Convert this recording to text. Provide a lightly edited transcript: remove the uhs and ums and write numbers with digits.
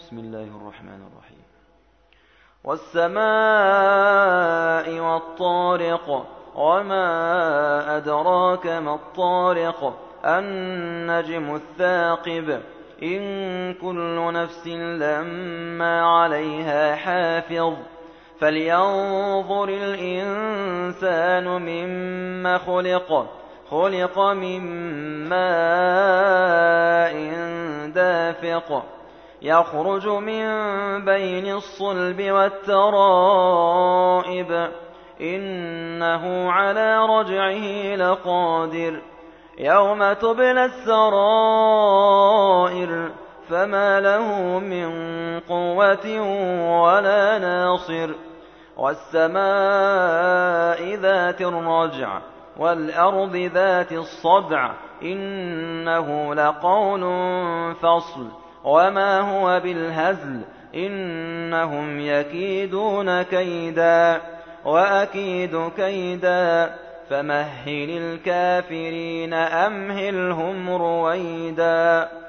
بسم الله الرحمن الرحيم. والسماء والطارق وما أدراك ما الطارق النجم الثاقب إن كل نفس لما عليها حافظ فلينظر الإنسان مما خلق من ماء دافق يخرج من بين الصلب والترائب إنه على رجعه لقادر يوم تبلى السرائر فما له من قوة ولا ناصر والسماء ذات الرجع والأرض ذات الصدع إنه لقول فصل وما هو بالهزل إنهم يكيدون كيدا وأكيد كيدا فمهل الكافرين أمهلهم رويدا.